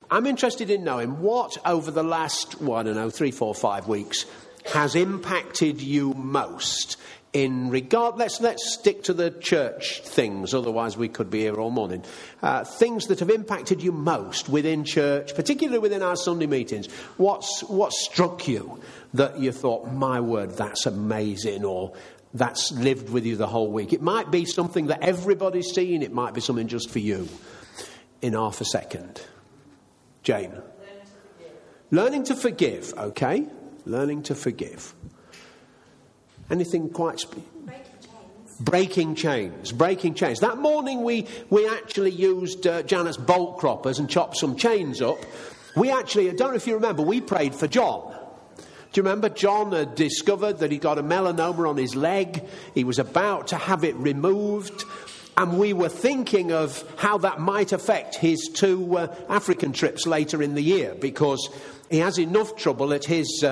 I'm interested in knowing what over the last, 3, 4, 5 weeks has impacted you most in regard. Let's stick to the church things, otherwise we could be here all morning. Things that have impacted you most within church, particularly within our Sunday meetings. What struck you that you thought, my word, that's amazing, or that's lived with you the whole week? It might be something that everybody's seen. It might be something just for you. In half a second. Jane. Learning to forgive. Okay. Learning to forgive. Anything quite... Breaking chains. That morning we actually used Janet's bolt croppers and chopped some chains up. We actually, I don't know if you remember, we prayed for John. Do you remember? John had discovered that he got a melanoma on his leg. He was about to have it removed. And we were thinking of how that might affect his 2 African trips later in the year, because he has enough trouble at his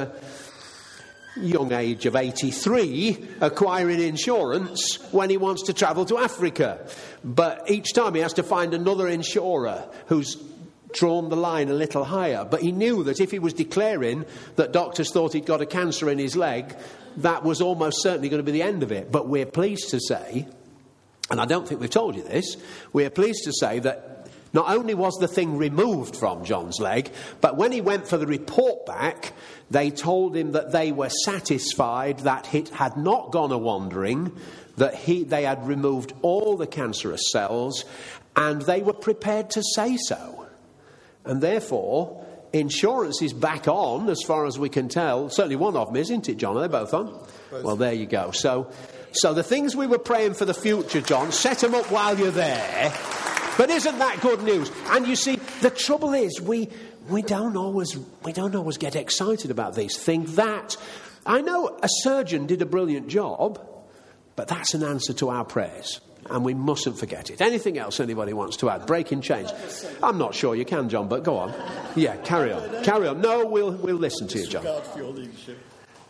young age of 83 acquiring insurance when he wants to travel to Africa. But each time he has to find another insurer who's drawn the line a little higher. But he knew that if he was declaring that doctors thought he'd got a cancer in his leg, that was almost certainly going to be the end of it. But we're pleased to say, and I don't think we've told you this, we're pleased to say that not only was the thing removed from John's leg, but when he went for the report back, they told him that they were satisfied that it had not gone a-wandering, that they had removed all the cancerous cells, and they were prepared to say so. And therefore, insurance is back on, as far as we can tell. Certainly one of them, isn't it, John? Are they both on? Both. Well, there you go. So the things we were praying for the future, John, set them up while you're there. But isn't that good news? And you see, the trouble is we don't always get excited about these things. That I know a surgeon did a brilliant job, but that's an answer to our prayers, and we mustn't forget it. Anything else anybody wants to add? Breaking chains. I'm not sure you can, John, but go on. Yeah, carry on. No, we'll listen to you, John. Disregard for your leadership.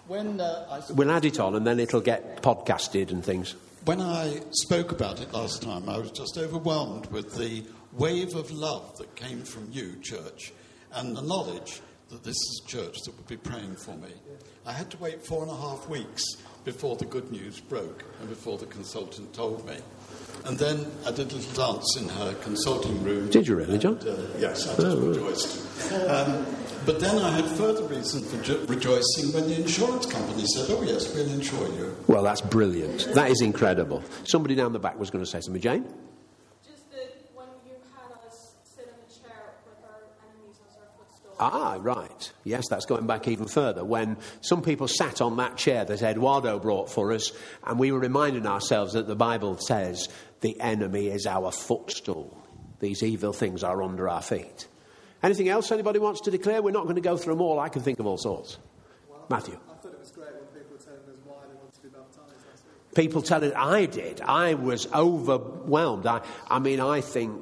We'll add it on, and then it'll get podcasted and things. When I spoke about it last time, I was just overwhelmed with the wave of love that came from you, church, and the knowledge that this is a church that would be praying for me. I had to wait 4.5 weeks before the good news broke and before the consultant told me. And then I did a little dance in her consulting room. Did you really, John? Yes, I just rejoiced. But then I had further reason for rejoicing when the insurance company said, oh yes, we'll insure you. Well, that's brilliant. That is incredible. Somebody down the back was going to say something. Jane? Just that when you had us sit in the chair with our enemies as our footstool. Ah, right. Yes, that's going back even further. When some people sat on that chair that Eduardo brought for us, and we were reminding ourselves that the Bible says the enemy is our footstool. These evil things are under our feet. Anything else anybody wants to declare? We're not going to go through them all. I can think of all sorts. Well, Matthew. I thought it was great when people were telling us why they wanted to be baptised last week. People telling I did. I was overwhelmed. I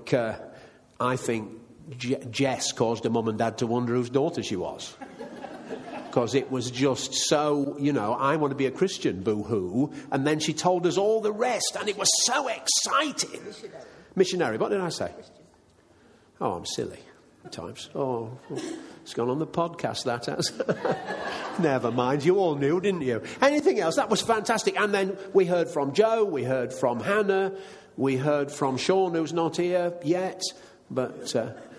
think Jess caused her mum and dad to wonder whose daughter she was. Because it was just so, I want to be a Christian, boo-hoo. And then she told us all the rest, and it was so exciting. Missionary. What did I say? Oh, I'm silly. Times. Oh, it's gone on the podcast, that has. Never mind, you all knew, didn't you? Anything else? That was fantastic. And then we heard from Joe, we heard from Hannah, we heard from Sean, who's not here yet, but...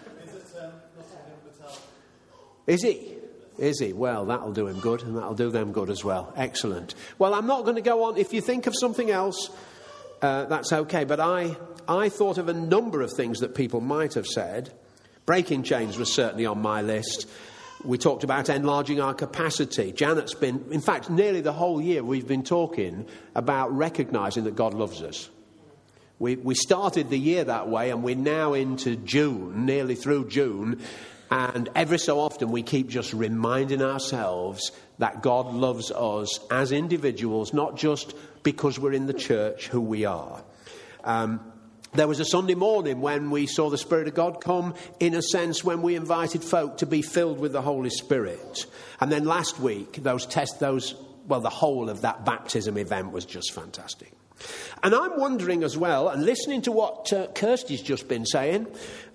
Is he? Is he? Well, that'll do him good, and that'll do them good as well. Excellent. Well, I'm not going to go on. If you think of something else, that's okay. But I thought of a number of things that people might have said. Breaking chains was certainly on my list. We talked about enlarging our capacity. Janet's been, in fact, nearly the whole year we've been talking about recognising that God loves us. We started the year that way, and we're now into June, nearly through June, and every so often we keep just reminding ourselves that God loves us as individuals, not just because we're in the church who we are. There was a Sunday morning when we saw the Spirit of God come, in a sense, when we invited folk to be filled with the Holy Spirit. And then last week, the whole of that baptism event was just fantastic. And I'm wondering as well, and listening to what Kirsty's just been saying,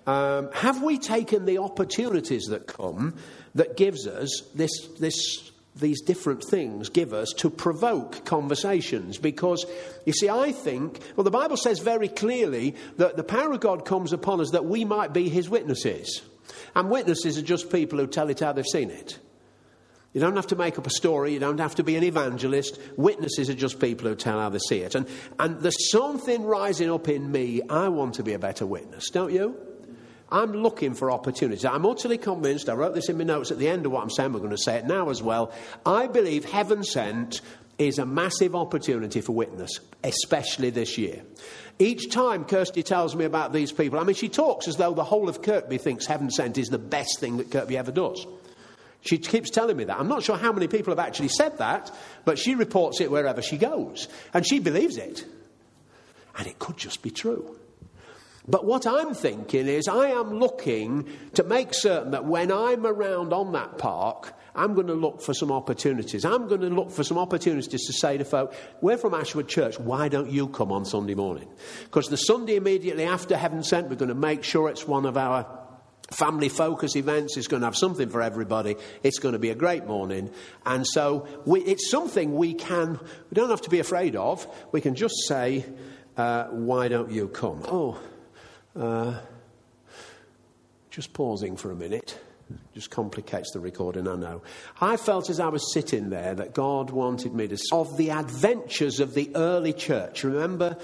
Have we taken the opportunities that come that gives us these different things give us to provoke conversations? Because, you see, I think, well, the Bible says very clearly that the power of God comes upon us that we might be his witnesses. And witnesses are just people who tell it how they've seen it. You don't have to make up a story. You don't have to be an evangelist. Witnesses are just people who tell how they see it. And there's something rising up in me. I want to be a better witness, don't you? I'm looking for opportunities. I'm utterly convinced, I wrote this in my notes at the end of what I'm saying, we're going to say it now as well. I believe Heaven Sent is a massive opportunity for witness, especially this year. Each time Kirsty tells me about these people, I mean, she talks as though the whole of Kirkby thinks Heaven Sent is the best thing that Kirkby ever does. She keeps telling me that. I'm not sure how many people have actually said that, but she reports it wherever she goes. And she believes it. And it could just be true. But what I'm thinking is I am looking to make certain that when I'm around on that park, I'm going to look for some opportunities. I'm going to look for some opportunities to say to folk, we're from Ashwood Church, why don't you come on Sunday morning? Because the Sunday immediately after Heaven Sent, we're going to make sure it's one of our family focus events. It's going to have something for everybody. It's going to be a great morning. And so it's something we don't have to be afraid of. We can just say, why don't you come? Just pausing for a minute. Just complicates the recording, I know. I felt as I was sitting there that God wanted me to of the adventures of the early church. Remember,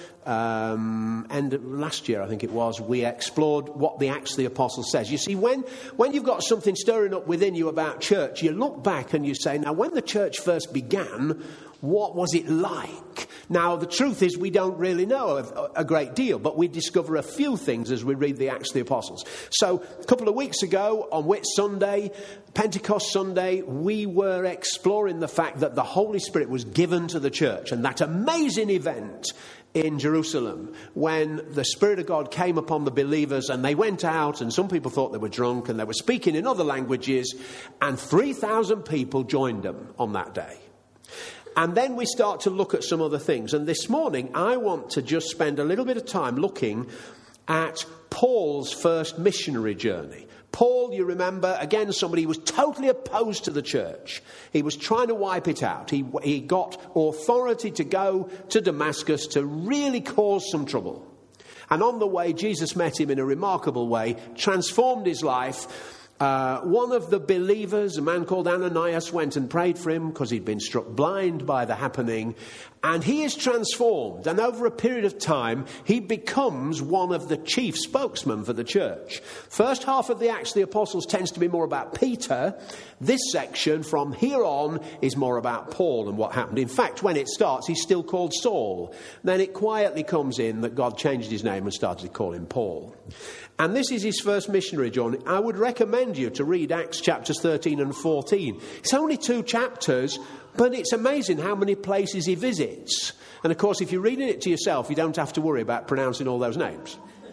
end of last year, I think it was, we explored what the Acts of the Apostles says. You see, when you've got something stirring up within you about church, you look back and you say, now, when the church first began, what was it like? Now, the truth is we don't really know a great deal, but we discover a few things as we read the Acts of the Apostles. So, a couple of weeks ago, on Whit Sunday, Pentecost Sunday, we were exploring the fact that the Holy Spirit was given to the church, and that amazing event in Jerusalem when the Spirit of God came upon the believers and they went out, and some people thought they were drunk and they were speaking in other languages, and 3,000 people joined them on that day. And then we start to look at some other things. And this morning, I want to just spend a little bit of time looking at Paul's first missionary journey. Paul, you remember, again, somebody who was totally opposed to the church. He was trying to wipe it out. He got authority to go to Damascus to really cause some trouble. And on the way, Jesus met him in a remarkable way, transformed his life. One of the believers, a man called Ananias, went and prayed for him because he'd been struck blind by the happening. And he is transformed. And over a period of time, he becomes one of the chief spokesmen for the church. First half of the Acts of the Apostles tends to be more about Peter. This section from here on is more about Paul and what happened. In fact, when it starts, he's still called Saul. Then it quietly comes in that God changed his name and started to call him Paul. And this is his first missionary journey. I would recommend you to read Acts chapters 13 and 14. It's only 2 chapters, but it's amazing how many places he visits. And of course, if you're reading it to yourself, you don't have to worry about pronouncing all those names.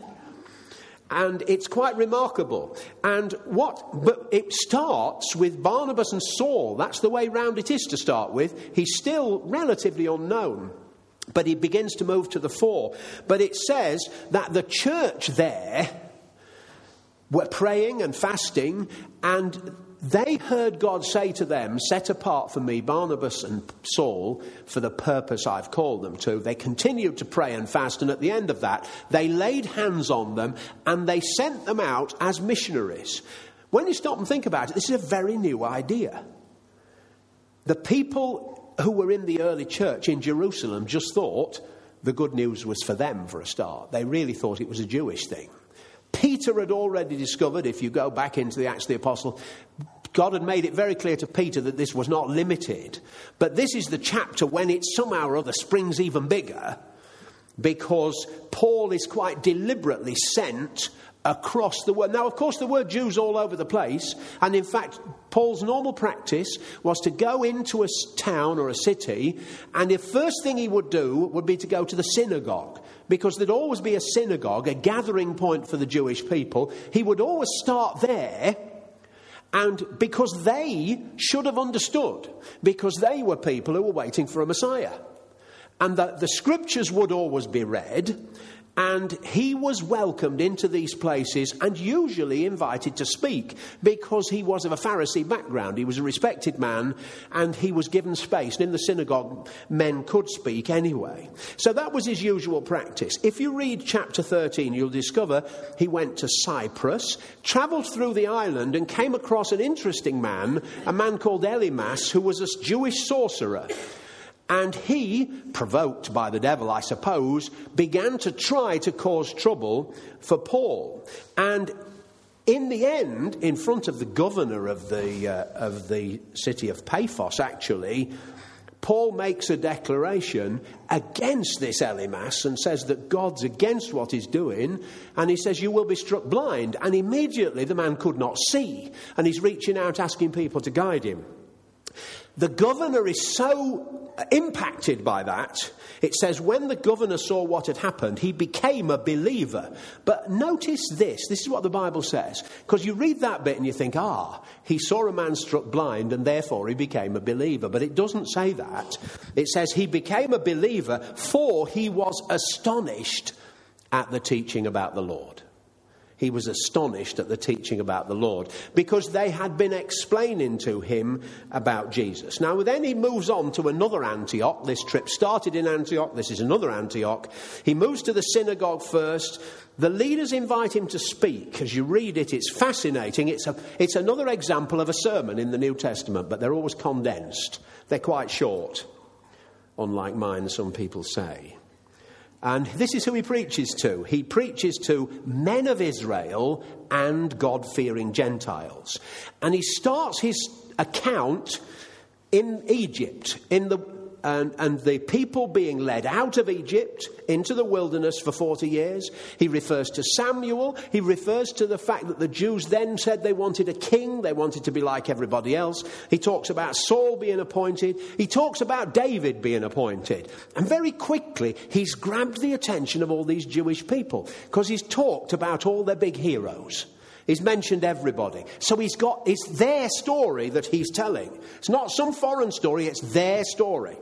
And it's quite remarkable. But it starts with Barnabas and Saul. That's the way round it is to start with. He's still relatively unknown, but he begins to move to the fore. But it says that the church there were praying and fasting, and they heard God say to them, set apart for me Barnabas and Saul for the purpose I've called them to. They continued to pray and fast, and at the end of that, they laid hands on them and they sent them out as missionaries. When you stop and think about it, this is a very new idea. The people who were in the early church in Jerusalem just thought the good news was for them for a start. They really thought it was a Jewish thing. Peter had already discovered, if you go back into the Acts of the Apostles, God had made it very clear to Peter that this was not limited. But this is the chapter when it somehow or other springs even bigger, because Paul is quite deliberately sent across the world. Now, of course, there were Jews all over the place. And in fact, Paul's normal practice was to go into a town or a city, and the first thing he would do would be to go to the synagogue. Because there'd always be a synagogue, a gathering point for the Jewish people. He would always start there, and because they should have understood, because they were people who were waiting for a Messiah. And the scriptures would always be read, And he was welcomed into these places and usually invited to speak because he was of a Pharisee background. He was a respected man and he was given space. And in the synagogue, men could speak anyway. So that was his usual practice. If you read chapter 13, you'll discover he went to Cyprus, travelled through the island and came across an interesting man, a man called Elymas, who was a Jewish sorcerer. And he, provoked by the devil, I suppose, began to try to cause trouble for Paul. And in the end, in front of the governor of the city of Paphos, actually, Paul makes a declaration against this Elymas and says that God's against what he's doing. And he says, you will be struck blind. And immediately the man could not see. And he's reaching out, asking people to guide him. The governor is so impacted by that. It says when the governor saw what had happened, he became a believer. But notice this is what the Bible says. Because you read that bit and you think, he saw a man struck blind and therefore he became a believer. But it doesn't say that. It says he became a believer for he was astonished at the teaching about the Lord. He was astonished at the teaching about the Lord because they had been explaining to him about Jesus. Now, then he moves on to another Antioch. This trip started in Antioch. This is another Antioch. He moves to the synagogue first. The leaders invite him to speak. As you read it, it's fascinating. It's another example of a sermon in the New Testament, but they're always condensed. They're quite short, unlike mine, some people say. And this is who he preaches to. He preaches to men of Israel and God-fearing Gentiles. And he starts his account in Egypt, and the people being led out of Egypt into the wilderness for 40 years. He refers to Samuel. He refers to the fact that the Jews then said they wanted a king. They wanted to be like everybody else. He talks about Saul being appointed. He talks about David being appointed. And very quickly, he's grabbed the attention of all these Jewish people because he's talked about all their big heroes. He's mentioned everybody. So it's their story that he's telling. It's not some foreign story, it's their story.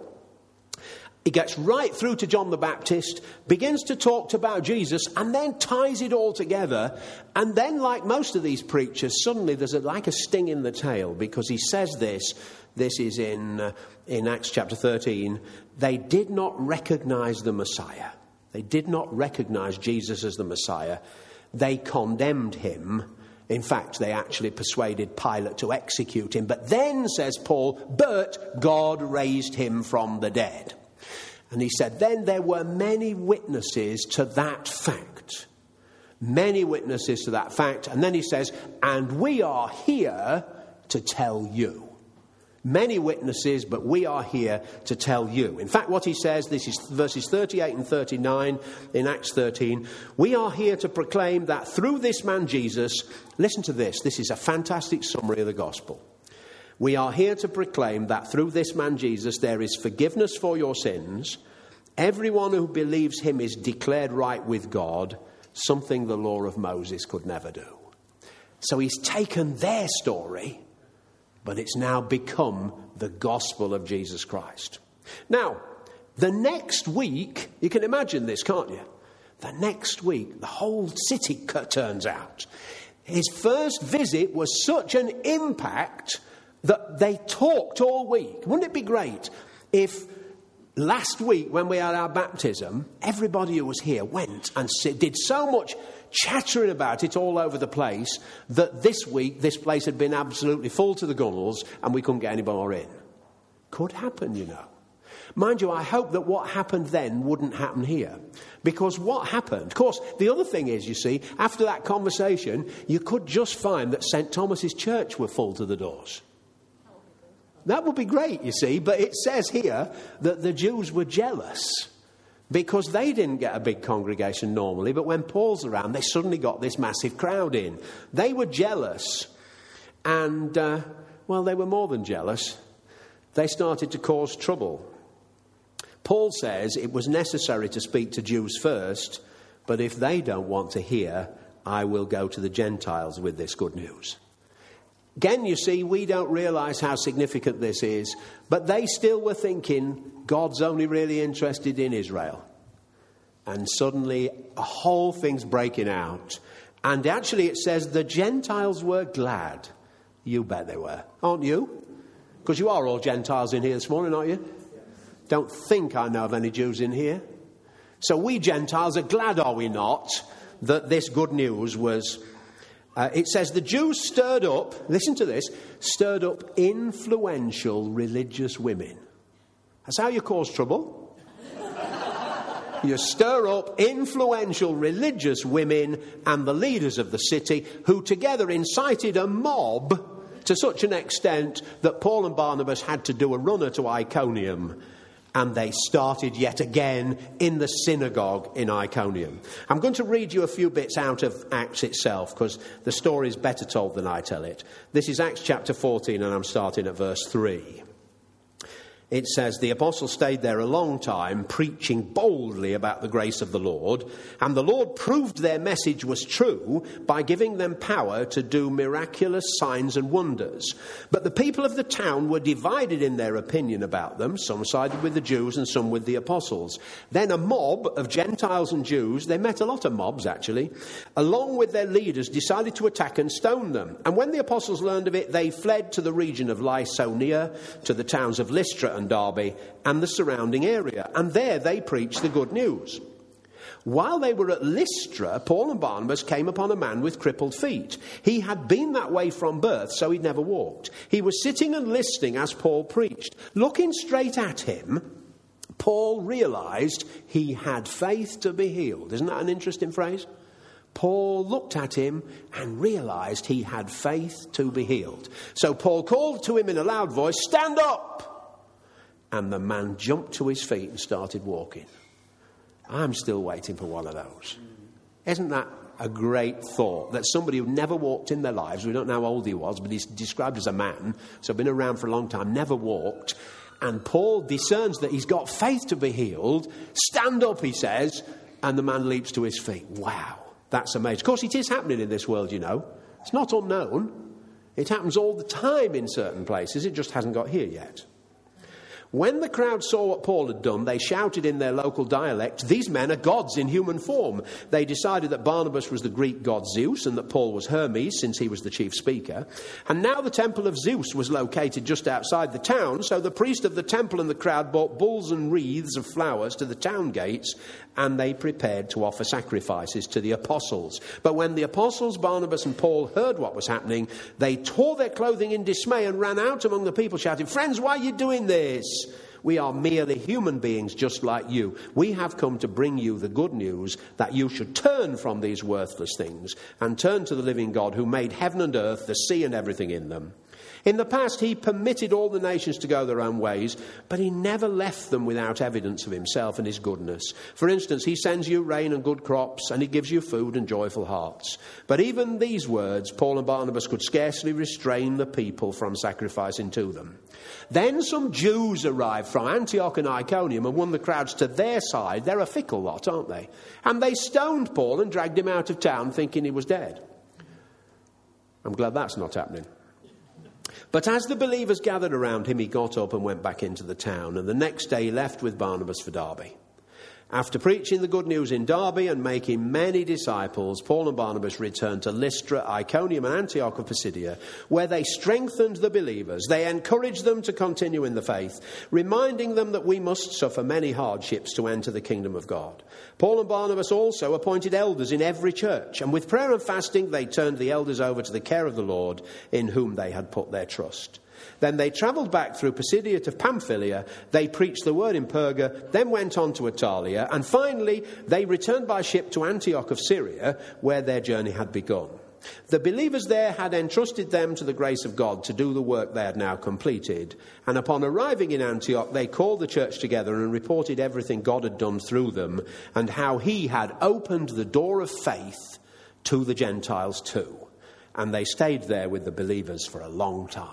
He gets right through to John the Baptist, begins to talk about Jesus, and then ties it all together. And then, like most of these preachers, suddenly there's like a sting in the tail, because he says this is in Acts chapter 13, they did not recognize the Messiah. They did not recognize Jesus as the Messiah. They condemned him. In fact, they actually persuaded Pilate to execute him. But then, says Paul, but God raised him from the dead. And he said, then there were many witnesses to that fact. Many witnesses to that fact. And then he says, and we are here to tell you. Many witnesses, but we are here to tell you. In fact, what he says, this is verses 38 and 39 in Acts 13. We are here to proclaim that through this man Jesus, listen to this. This is a fantastic summary of the gospel. We are here to proclaim that through this man Jesus there is forgiveness for your sins. Everyone who believes him is declared right with God, something the law of Moses could never do. So he's taken their story, but it's now become the gospel of Jesus Christ. Now, the next week, you can imagine this, can't you? The next week, the whole city turns out. His first visit was such an impact that they talked all week. Wouldn't it be great if last week when we had our baptism, everybody who was here went and did so much chattering about it all over the place that this week this place had been absolutely full to the gunnels and we couldn't get any more in. Could happen, you know. Mind you, I hope that what happened then wouldn't happen here. Because what happened, of course, the other thing is, you see, after that conversation, you could just find that St. Thomas's Church were full to the doors. That would be great, you see, but it says here that the Jews were jealous because they didn't get a big congregation normally, but when Paul's around, they suddenly got this massive crowd in. They were jealous, and, they were more than jealous. They started to cause trouble. Paul says it was necessary to speak to Jews first, but if they don't want to hear, I will go to the Gentiles with this good news. Again, you see, we don't realise how significant this is, but they still were thinking God's only really interested in Israel. And suddenly a whole thing's breaking out. And actually it says the Gentiles were glad. You bet they were, aren't you? Because you are all Gentiles in here this morning, aren't you? Don't think I know of any Jews in here. So we Gentiles are glad, are we not, that this good news was... it says the Jews stirred up, listen to this, stirred up influential religious women. That's how you cause trouble. You stir up influential religious women and the leaders of the city who together incited a mob to such an extent that Paul and Barnabas had to do a runner to Iconium, and they started yet again in the synagogue in Iconium. I'm going to read you a few bits out of Acts itself because the story is better told than I tell it. This is Acts chapter 14 and I'm starting at verse 3. It says, the apostles stayed there a long time, preaching boldly about the grace of the Lord. And the Lord proved their message was true by giving them power to do miraculous signs and wonders. But the people of the town were divided in their opinion about them. Some sided with the Jews and some with the apostles. Then a mob of Gentiles and Jews, they met a lot of mobs actually, along with their leaders, decided to attack and stone them. And when the apostles learned of it, they fled to the region of Lycaonia, to the towns of Lystra and Derbe and the surrounding area, and there they preached the good news. While they were at Lystra, Paul and Barnabas came upon a man with crippled feet. He had been that way from birth, so he'd never walked. He was sitting and listening as Paul preached. Looking straight at him, Paul realized he had faith to be healed. Isn't that an interesting phrase? Paul looked at him and realized he had faith to be healed. So Paul called to him in a loud voice, "Stand up!" And the man jumped to his feet and started walking. I'm still waiting for one of those. Isn't that a great thought? That somebody who never walked in their lives, we don't know how old he was, but he's described as a man, so been around for a long time, never walked. And Paul discerns that he's got faith to be healed. Stand up, he says, and the man leaps to his feet. Wow, that's amazing. Of course, it is happening in this world, you know. It's not unknown. It happens all the time in certain places. It just hasn't got here yet. When the crowd saw what Paul had done, they shouted in their local dialect, "These men are gods in human form." They decided that Barnabas was the Greek god Zeus and that Paul was Hermes, since he was the chief speaker. And now the temple of Zeus was located just outside the town, so the priest of the temple and the crowd brought bulls and wreaths of flowers to the town gates, and they prepared to offer sacrifices to the apostles. But when the apostles, Barnabas and Paul, heard what was happening, they tore their clothing in dismay and ran out among the people shouting, "Friends, why are you doing this? We are merely human beings just like you. We have come to bring you the good news that you should turn from these worthless things and turn to the living God who made heaven and earth, the sea and everything in them. In the past, he permitted all the nations to go their own ways, but he never left them without evidence of himself and his goodness. For instance, he sends you rain and good crops, and he gives you food and joyful hearts." But even these words, Paul and Barnabas could scarcely restrain the people from sacrificing to them. Then some Jews arrived from Antioch and Iconium and won the crowds to their side. They're a fickle lot, aren't they? And they stoned Paul and dragged him out of town thinking he was dead. I'm glad that's not happening. But as the believers gathered around him, he got up and went back into the town. And the next day he left with Barnabas for Derbe. After preaching the good news in Derbe and making many disciples, Paul and Barnabas returned to Lystra, Iconium and Antioch of Pisidia, where they strengthened the believers. They encouraged them to continue in the faith, reminding them that we must suffer many hardships to enter the kingdom of God. Paul and Barnabas also appointed elders in every church, and with prayer and fasting they turned the elders over to the care of the Lord, in whom they had put their trust. Then they travelled back through Pisidia to Pamphylia. They preached the word in Perga, then went on to Attalia, and finally they returned by ship to Antioch of Syria, where their journey had begun. The believers there had entrusted them to the grace of God to do the work they had now completed. And upon arriving in Antioch, they called the church together and reported everything God had done through them, and how he had opened the door of faith to the Gentiles too. And they stayed there with the believers for a long time.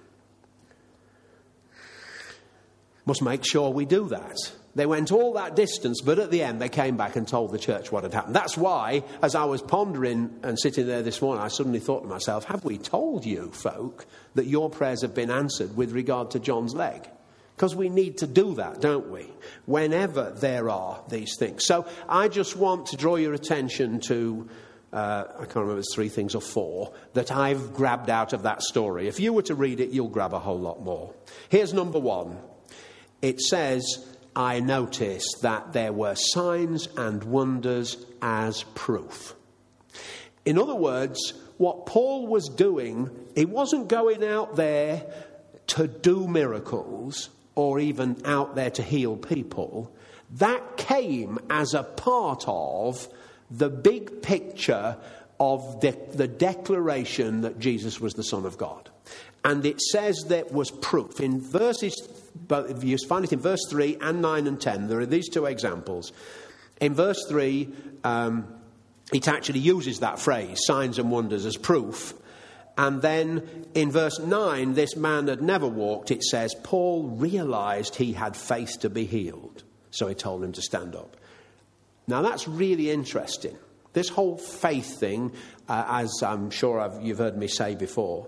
Must make sure we do that. They went all that distance, but at the end they came back and told the church what had happened. That's why, as I was pondering and sitting there this morning, I suddenly thought to myself, have we told you folk that your prayers have been answered with regard to John's leg? Because we need to do that, don't we? Whenever there are these things. So I just want to draw your attention to, I can't remember if it's 3 things or 4, that I've grabbed out of that story. If you were to read it, you'll grab a whole lot more. Here's number 1. It says, I noticed that there were signs and wonders as proof. In other words, what Paul was doing, he wasn't going out there to do miracles or even out there to heal people. That came as a part of the big picture of the declaration that Jesus was the Son of God. And it says there was proof. In verses, but you find it in verse 3 and 9 and 10. There are these 2 examples. In verse 3, it actually uses that phrase, signs and wonders, as proof. And then in verse 9, this man had never walked. It says, Paul realized he had faith to be healed. So he told him to stand up. Now that's really interesting. This whole faith thing, as I'm sure you've heard me say before,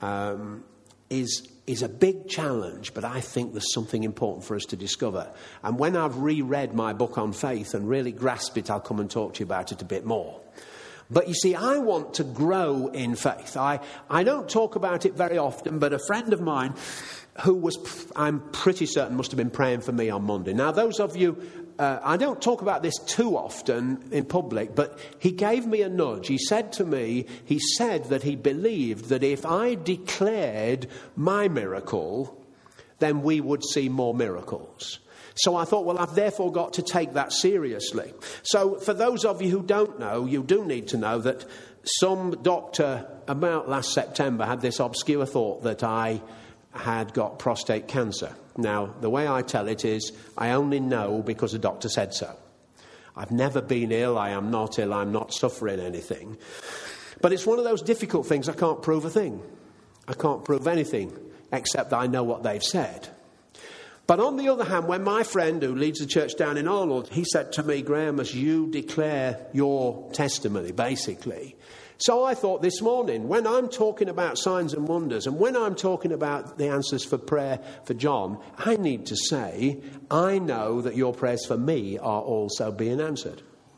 is a big challenge, but I think there's something important for us to discover. And when I've reread my book on faith and really grasped it, I'll come and talk to you about it a bit more. But you see, I want to grow in faith. I don't talk about it very often, but a friend of mine who I'm pretty certain must have been praying for me on Monday. Now, those of you, I don't talk about this too often in public, but he gave me a nudge. He said that he believed that if I declared my miracle, then we would see more miracles. So I thought, well, I've therefore got to take that seriously. So for those of you who don't know, you do need to know that some doctor about last September had this obscure thought that I had got prostate cancer. Now, the way I tell it is, I only know because the doctor said so. I've never been ill, I am not ill, I'm not suffering anything. But it's one of those difficult things, I can't prove a thing. I can't prove anything, except that I know what they've said. But on the other hand, when my friend who leads the church down in Arnold, he said to me, Graham, as you declare your testimony, basically. So I thought this morning, when I'm talking about signs and wonders, and when I'm talking about the answers for prayer for John, I need to say, I know that your prayers for me are also being answered.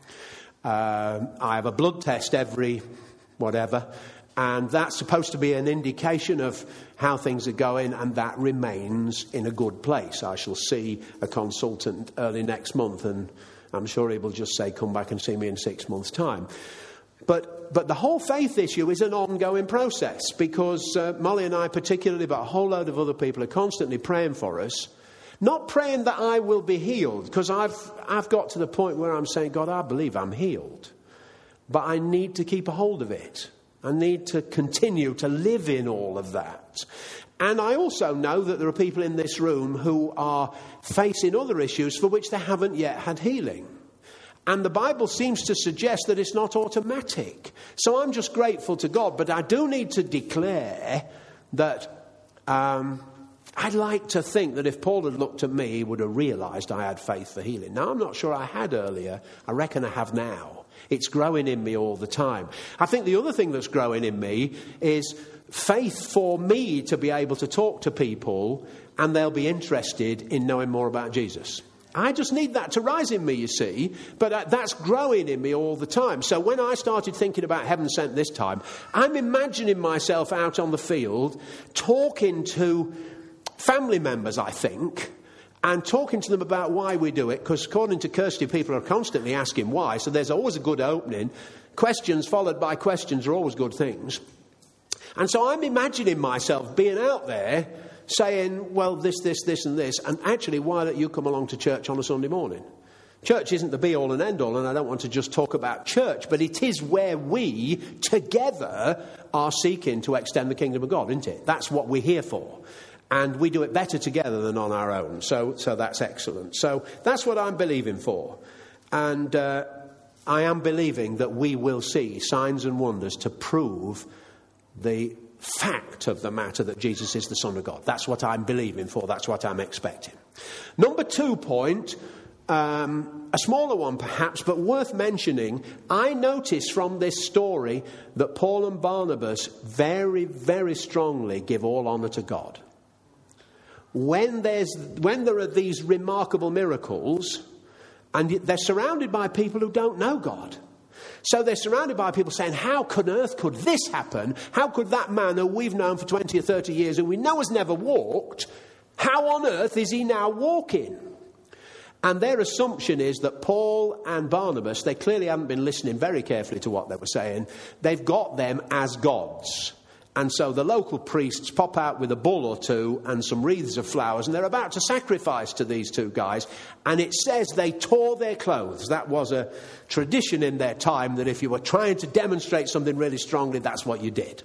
I have a blood test every whatever, and that's supposed to be an indication of how things are going, and that remains in a good place. I shall see a consultant early next month, and I'm sure he will just say, come back and see me in 6 months' time. But the whole faith issue is an ongoing process, because Molly and I particularly, but a whole load of other people are constantly praying for us. Not praying that I will be healed, because I've got to the point where I'm saying, God, I believe I'm healed. But I need to keep a hold of it. I need to continue to live in all of that. And I also know that there are people in this room who are facing other issues for which they haven't yet had healing. And the Bible seems to suggest that it's not automatic. So I'm just grateful to God. But I do need to declare that I'd like to think that if Paul had looked at me, he would have realised I had faith for healing. Now, I'm not sure I had earlier. I reckon I have now. It's growing in me all the time. I think the other thing that's growing in me is faith for me to be able to talk to people and they'll be interested in knowing more about Jesus. I just need that to rise in me, you see, but that's growing in me all the time. So when I started thinking about Heaven Sent this time, I'm imagining myself out on the field talking to family members, I think, and talking to them about why we do it, because according to Kirsty, people are constantly asking why, so there's always a good opening. Questions followed by questions are always good things. And so I'm imagining myself being out there saying, well, this, and this, and actually, why don't you come along to church on a Sunday morning? Church isn't the be-all and end-all, and I don't want to just talk about church, but it is where we, together, are seeking to extend the kingdom of God, isn't it? That's what we're here for. And we do it better together than on our own. So that's excellent. So that's what I'm believing for. And I am believing that we will see signs and wonders to prove the fact of the matter that Jesus is the Son of God. That's what I'm believing for. That's what I'm expecting. Number 2 point, a smaller one perhaps, but worth mentioning. I notice from this story that Paul and Barnabas very, very strongly give all honour to God. when there are these remarkable miracles, and they're surrounded by people who don't know God. So they're surrounded by people saying, how on earth could this happen? How could that man who we've known for 20 or 30 years and we know has never walked, how on earth is he now walking? And their assumption is that Paul and Barnabas, they clearly haven't been listening very carefully to what they were saying. They've got them as gods. And so the local priests pop out with a bull or two and some wreaths of flowers, and they're about to sacrifice to these two guys. And it says they tore their clothes. That was a tradition in their time, that if you were trying to demonstrate something really strongly, that's what you did.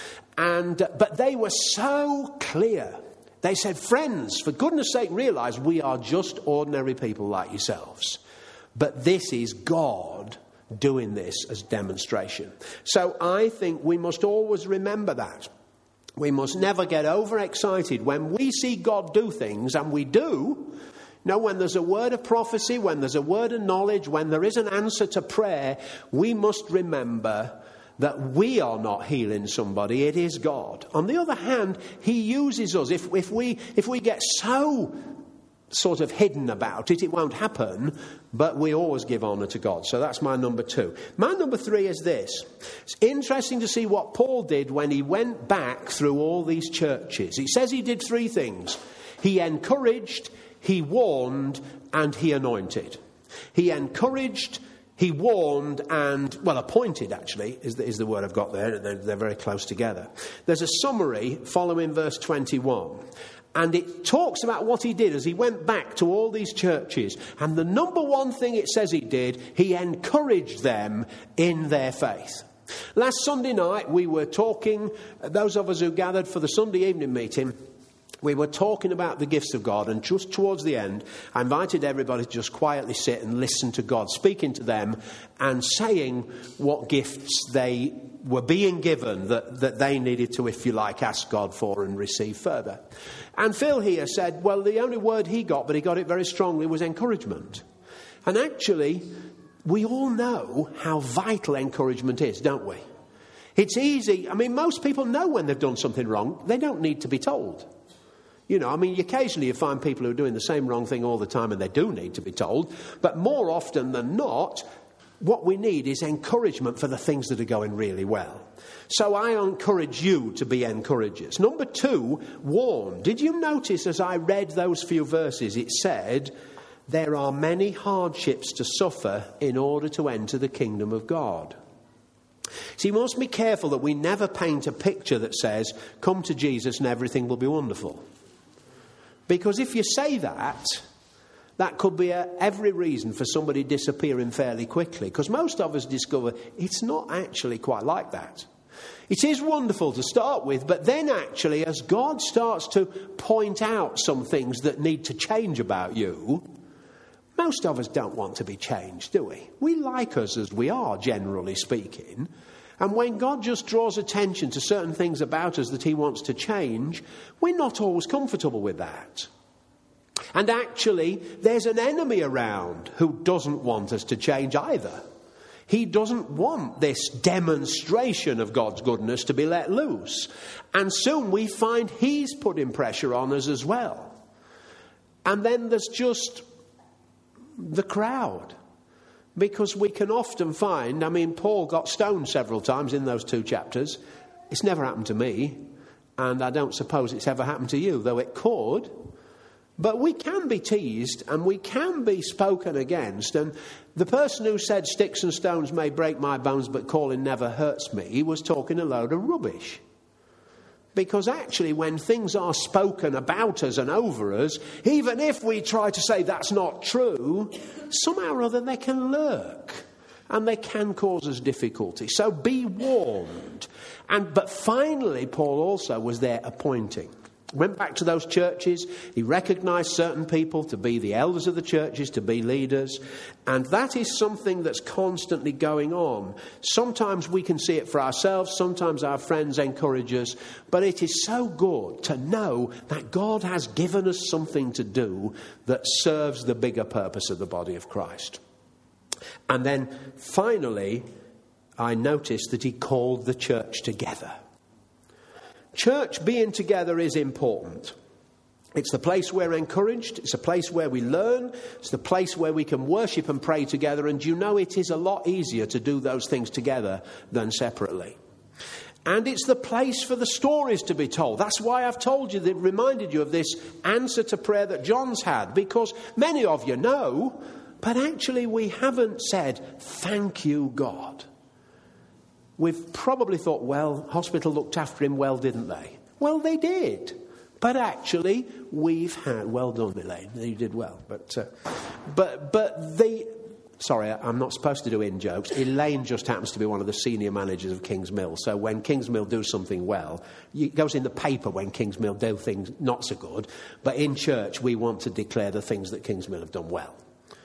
But they were so clear. They said, friends, for goodness sake, realise we are just ordinary people like yourselves. But this is God doing this as demonstration. So I think we must always remember that. We must never get overexcited when we see God do things, and we do. No, when there's a word of prophecy, when there's a word of knowledge, when there is an answer to prayer, we must remember that we are not healing somebody, it is God. On the other hand, he uses us. If we get so sort of hidden about it, it won't happen, but we always give honour to God. So that's my number 2. My number 3 is this. It's interesting to see what Paul did when he went back through all these churches. He says he did 3 things. He encouraged, he warned, and he anointed. He encouraged, he warned, and, well, appointed, actually, is the word I've got there. They're very close together. There's a summary following verse 21. And it talks about what he did as he went back to all these churches. And the number one thing it says he did, he encouraged them in their faith. Last Sunday night, we were talking, those of us who gathered for the Sunday evening meeting, we were talking about the gifts of God, and just towards the end, I invited everybody to just quietly sit and listen to God, speaking to them and saying what gifts they were being given that they needed to, if you like, ask God for and receive further. And Phil here said, well, the only word he got, but he got it very strongly, was encouragement. And actually, we all know how vital encouragement is, don't we? It's easy. I mean, most people know when they've done something wrong. They don't need to be told. You know, I mean, occasionally you find people who are doing the same wrong thing all the time, and they do need to be told. But more often than not, what we need is encouragement for the things that are going really well. So I encourage you to be encouragers. Number 2, warn. Did you notice as I read those few verses, it said, there are many hardships to suffer in order to enter the kingdom of God. So you must be careful that we never paint a picture that says, come to Jesus and everything will be wonderful. Because if you say that, that could be every reason for somebody disappearing fairly quickly. Because most of us discover it's not actually quite like that. It is wonderful to start with, but then actually as God starts to point out some things that need to change about you, most of us don't want to be changed, do we? We like us as we are, generally speaking. And when God just draws attention to certain things about us that he wants to change, we're not always comfortable with that. And actually, there's an enemy around who doesn't want us to change either. He doesn't want this demonstration of God's goodness to be let loose. And soon we find he's putting pressure on us as well. And then there's just the crowd. Because we can often find, I mean, Paul got stoned several times in those 2 chapters. It's never happened to me. And I don't suppose it's ever happened to you, though it could. But we can be teased and we can be spoken against. And the person who said sticks and stones may break my bones, but calling never hurts me, he was talking a load of rubbish. Because actually when things are spoken about us and over us, even if we try to say that's not true, somehow or other they can lurk and they can cause us difficulty. So be warned. But finally, Paul also was there appointing. Went back to those churches. He recognised certain people to be the elders of the churches, to be leaders. And that is something that's constantly going on. Sometimes we can see it for ourselves. Sometimes our friends encourage us. But it is so good to know that God has given us something to do that serves the bigger purpose of the body of Christ. And then finally, I noticed that he called the church together. Church being together is important. It's the place we're encouraged. It's a place where we learn. It's the place where we can worship and pray together. And you know, it is a lot easier to do those things together than separately. And it's the place for the stories to be told. That's why I've told you, reminded you of this answer to prayer that John's had. Because many of you know, but actually we haven't said, thank you, God. We've probably thought, well, hospital looked after him well, didn't they? Well, they did. But actually, we've had... Well done, Elaine. You did well. Sorry, I'm not supposed to do in-jokes. Elaine just happens to be one of the senior managers of Kingsmill. So when Kingsmill do something well, it goes in the paper when Kingsmill do things not so good. But in church, we want to declare the things that Kingsmill have done well.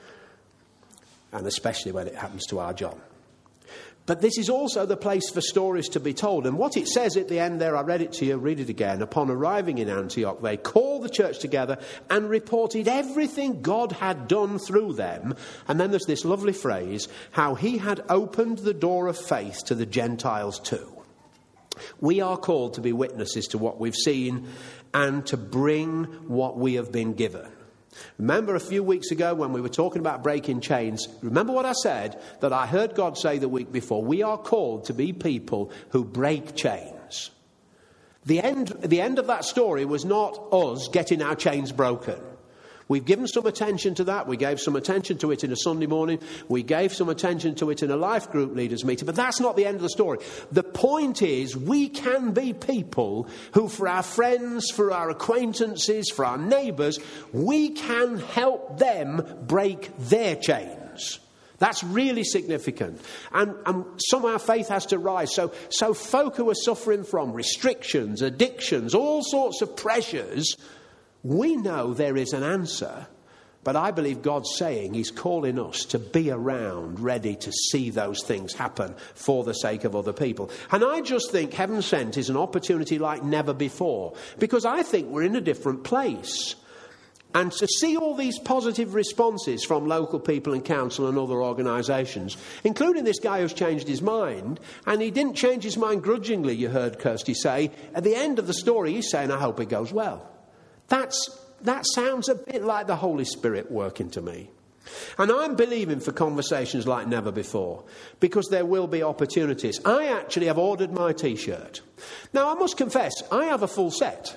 And especially when it happens to our John. But this is also the place for stories to be told. And what it says at the end there, I read it to you, read it again. Upon arriving in Antioch, they called the church together and reported everything God had done through them. And then there's this lovely phrase, how he had opened the door of faith to the Gentiles too. We are called to be witnesses to what we've seen and to bring what we have been given. Remember a few weeks ago when we were talking about breaking chains, remember what I said that I heard God say the week before? We are called to be people who break chains. The end of that story was not us getting our chains broken. We've given some attention to that. We gave some attention to it in a Sunday morning. We gave some attention to it in a life group leaders meeting. But that's not the end of the story. The point is we can be people who, for our friends, for our acquaintances, for our neighbours, we can help them break their chains. That's really significant. And somehow faith has to rise. So folk who are suffering from restrictions, addictions, all sorts of pressures, we know there is an answer, but I believe God's saying he's calling us to be around, ready to see those things happen for the sake of other people. And I just think Heaven Sent is an opportunity like never before, because I think we're in a different place. And to see all these positive responses from local people and council and other organisations, including this guy who's changed his mind, and he didn't change his mind grudgingly, you heard Kirsty say. At the end of the story, he's saying, I hope it goes well. That sounds a bit like the Holy Spirit working to me. And I'm believing for conversations like never before, because there will be opportunities. I actually have ordered my T-shirt. Now, I must confess, I have a full set.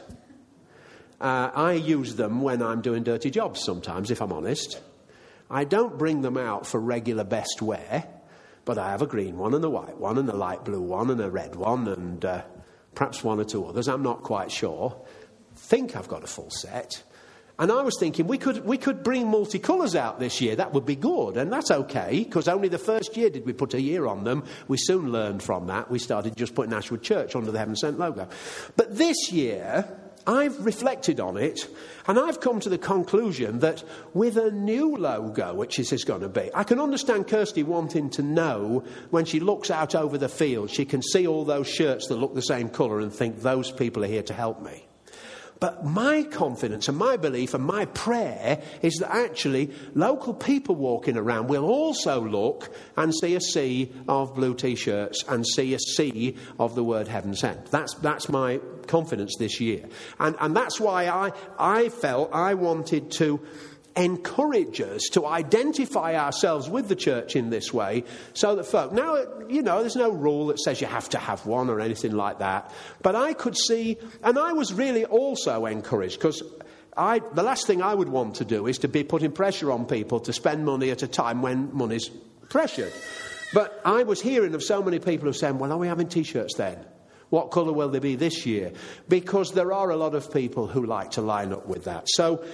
I use them when I'm doing dirty jobs sometimes, if I'm honest. I don't bring them out for regular best wear, but I have a green one and a white one and a light blue one and a red one and perhaps one or two others. I'm not quite sure. Think I've got a full set. And I was thinking we could bring multicolours out this year. That would be good. And that's okay, because only the first year did we put a year on them. We soon learned from that. We started just putting Ashwood Church under the Heaven Sent logo. But this year, I've reflected on it, and I've come to the conclusion that with a new logo, which is this going to be, I can understand Kirsty wanting to know when she looks out over the field, she can see all those shirts that look the same colour and think those people are here to help me. But my confidence and my belief and my prayer is that actually local people walking around will also look and see a sea of blue T-shirts and see a sea of the word Heaven Sent. That's my confidence this year. And that's why I felt I wanted to encourage us to identify ourselves with the church in this way, so that folk, now, there's no rule that says you have to have one or anything like that, but I could see, and I was really also encouraged, because the last thing I would want to do is to be putting pressure on people to spend money at a time when money's pressured. But I was hearing of so many people who saying, well, are we having T-shirts then? What colour will they be this year? Because there are a lot of people who like to line up with that. So,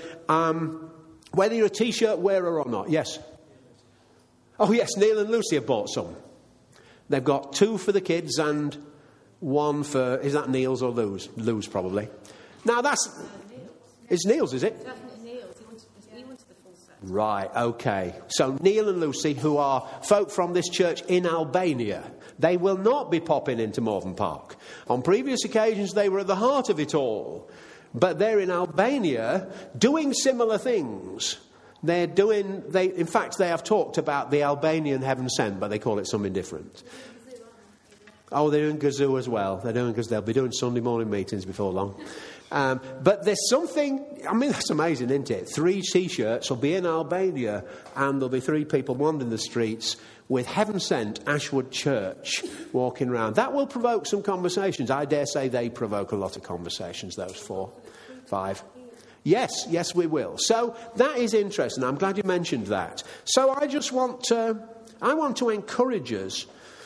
whether you're a T-shirt wearer or not, yes. Oh, yes, Neil and Lucy have bought some. They've got 2 for the kids and 1 for, is that Neil's or Lou's? Lou's, probably. Now, it's Neil's, is it? Definitely Neil's. He wanted the full set. Right, okay. So Neil and Lucy, who are folk from this church in Albania, they will not be popping into Morven Park. On previous occasions, they were at the heart of it all. But they're in Albania doing similar things. In fact, they have talked about the Albanian Heaven Sent, but they call it something different. Oh, they're doing Kazoo as well. They're doing, because they'll be doing Sunday morning meetings before long. But there's something, I mean, that's amazing, isn't it? 3 T-shirts will be in Albania, and there'll be 3 people wandering the streets with Heaven Sent Ashwood Church walking around. That will provoke some conversations. I dare say they provoke a lot of conversations, those 4, 5. Yes, we will. So that is interesting. I'm glad you mentioned that. So I just want to encourage us.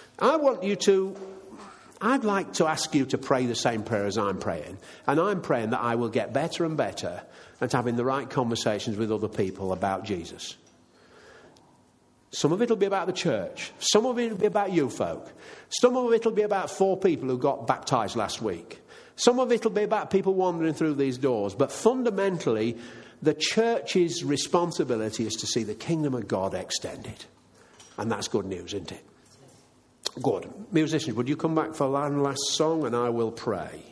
I'd like to ask you to pray the same prayer as I'm praying. And I'm praying that I will get better and better at having the right conversations with other people about Jesus. Some of it will be about the church. Some of it will be about you folk. Some of it will be about 4 people who got baptised last week. Some of it will be about people wandering through these doors. But fundamentally, the church's responsibility is to see the kingdom of God extended. And that's good news, isn't it? Good. Musicians, would you come back for one last song, and I will pray.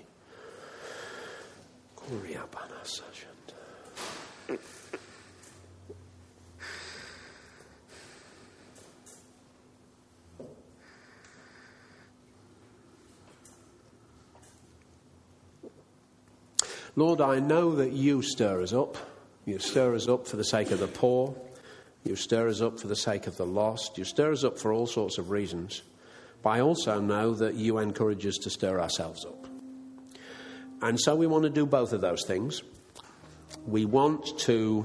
Lord, I know that you stir us up. You stir us up for the sake of the poor. You stir us up for the sake of the lost. You stir us up for all sorts of reasons. But I also know that you encourage us to stir ourselves up. And so we want to do both of those things. We want to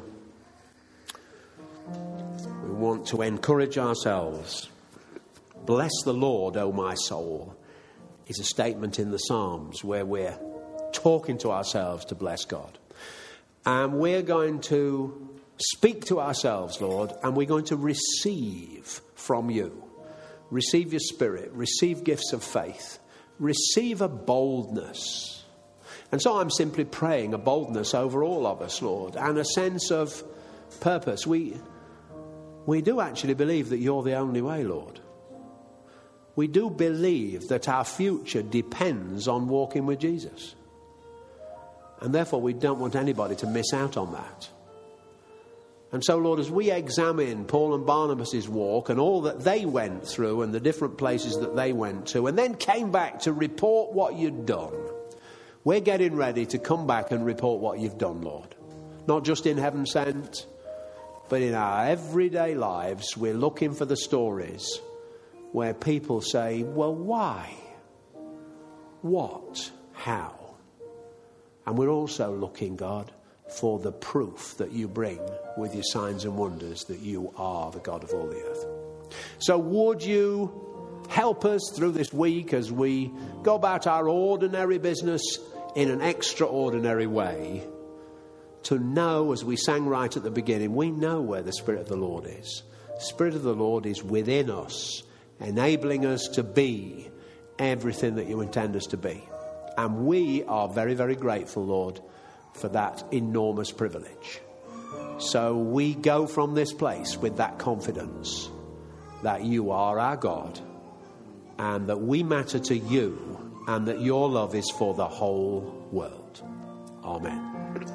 encourage ourselves. Bless the Lord, O my soul, is a statement in the Psalms where we're talking to ourselves to bless God. And we're going to speak to ourselves, Lord, and we're going to receive from you. Receive your Spirit. Receive gifts of faith. Receive a boldness. And so I'm simply praying a boldness over all of us, Lord, and a sense of purpose. We do actually believe that you're the only way, Lord. We do believe that our future depends on walking with Jesus. And therefore we don't want anybody to miss out on that. And so, Lord, as we examine Paul and Barnabas' walk and all that they went through and the different places that they went to and then came back to report what you'd done, we're getting ready to come back and report what you've done, Lord. Not just in Heaven Sent, but in our everyday lives. We're looking for the stories where people say, well, why? What? How? And we're also looking, God, for the proof that you bring with your signs and wonders that you are the God of all the earth. So would you help us through this week as we go about our ordinary business in an extraordinary way to know, as we sang right at the beginning, we know where the Spirit of the Lord is. The Spirit of the Lord is within us, enabling us to be everything that you intend us to be. And we are very, very grateful, Lord, for that enormous privilege. So we go from this place with that confidence that you are our God and that we matter to you and that your love is for the whole world. Amen.